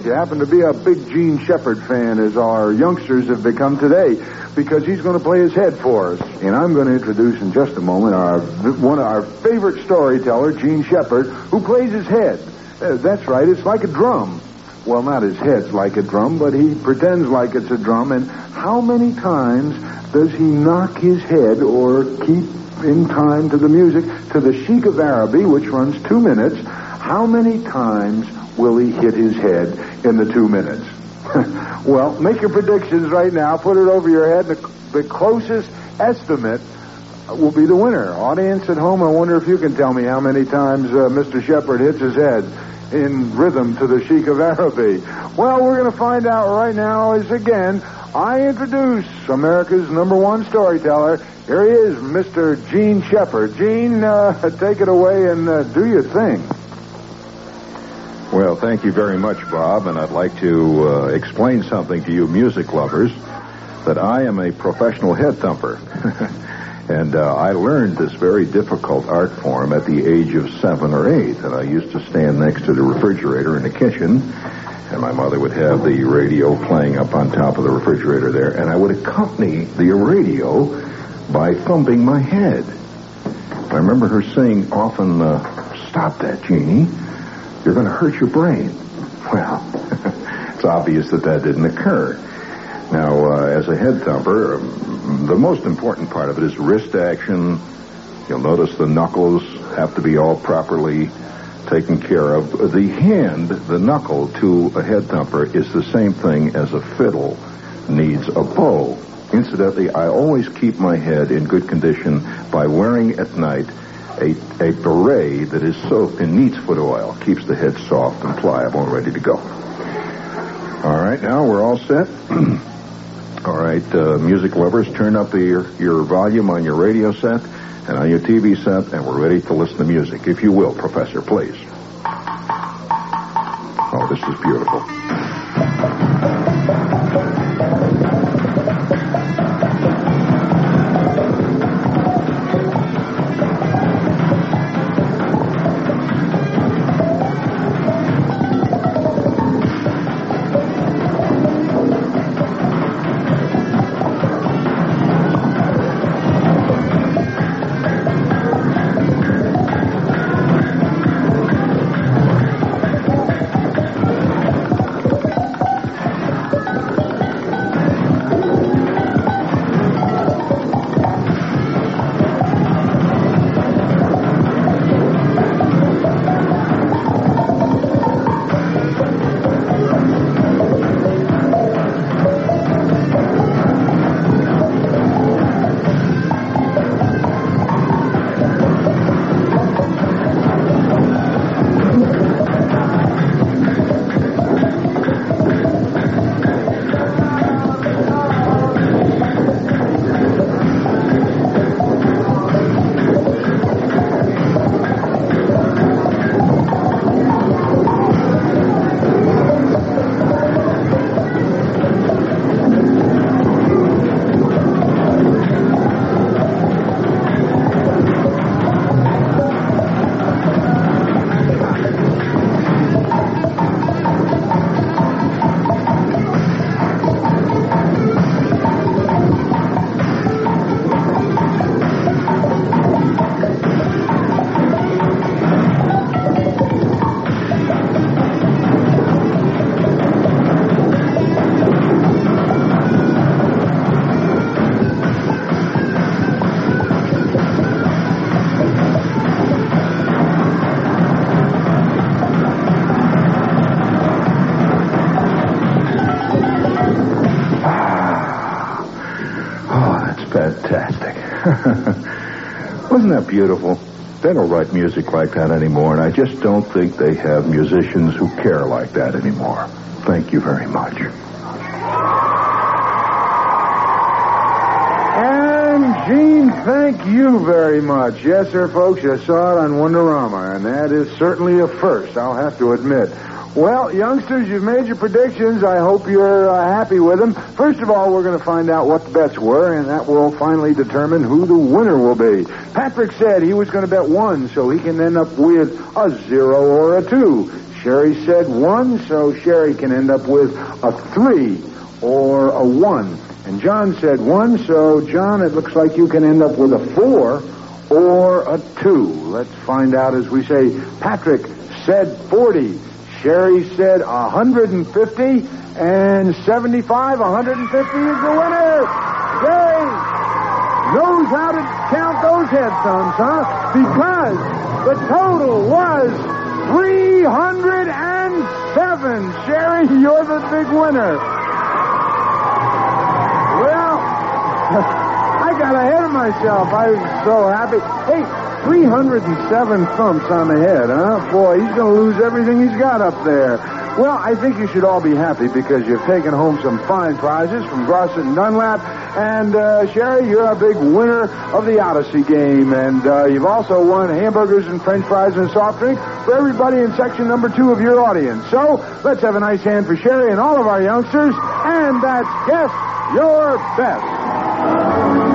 you happen to be a big Gene Shepard fan, as our youngsters have become today, because he's going to play his head for us. And I'm going to introduce in just a moment one of our favorite storyteller, Gene Shepard, who plays his head. That's right, it's like a drum. Well, not his head's like a drum, but he pretends like it's a drum. And how many times does he knock his head or keep in time to the music, to the Sheik of Araby, which runs 2 minutes? How many times will he hit his head in the 2 minutes? Well, make your predictions right now. Put it over your head. The closest estimate will be the winner. Audience at home, I wonder if you can tell me how many times Mr. Shepard hits his head in rhythm to the Sheik of Araby. Well, we're going to find out right now as, again, I introduce America's #1 storyteller. Here he is, Mr. Gene Shepard. Gene, take it away and do your thing. Well, thank you very much, Bob, and I'd like to explain something to you music lovers, that I am a professional head thumper. And I learned this very difficult art form at the age of 7 or 8, and I used to stand next to the refrigerator in the kitchen, and my mother would have the radio playing up on top of the refrigerator there, and I would accompany the radio by thumping my head. I remember her saying often, "Stop that, Jeannie. You're going to hurt your brain." Well, it's obvious that didn't occur. Now, as a head thumper, the most important part of it is wrist action. You'll notice the knuckles have to be all properly taken care of. The hand, the knuckle to a head thumper is the same thing as a fiddle needs a bow. Incidentally, I always keep my head in good condition by wearing at night a beret that is soaked in neatsfoot oil. Keeps the head soft and pliable and ready to go. All right, now we're all set. All right, music lovers, turn up your volume on your radio set and on your TV set, and we're ready to listen to music. If you will, Professor, please. Oh, this is beautiful. Wasn't that beautiful? They don't write music like that anymore, and I just don't think they have musicians who care like that anymore. Thank you very much. And Gene, thank you very much. Yes, sir, folks, you saw it on Wonderama, and that is certainly a first, I'll have to admit. Well, youngsters, you've made your predictions. I hope you're happy with them. First of all, we're going to find out what the bets were, and that will finally determine who the winner will be. Patrick said he was going to bet 1, so he can end up with a 0 or a 2. Sherry said 1, so Sherry can end up with a 3 or a 1. And John said 1, so John, it looks like you can end up with a 4 or a 2. Let's find out as we say. Patrick said 40. Sherry said 150. And 75, 150 is the winner. Sherry knows how to count those head thumbs, huh? Because the total was 307. Sherry, you're the big winner. Well, I got ahead of myself. I was so happy. Hey, 307 thumps on the head, huh? Boy, he's going to lose everything he's got up there. Well, I think you should all be happy because you've taken home some fine prizes from Grosset and Dunlap. And, Sherry, you're a big winner of the Odyssey game. And you've also won hamburgers and French fries and a soft drink for everybody in section number 2 of your audience. So let's have a nice hand for Sherry and all of our youngsters. And that's Guess Your Best.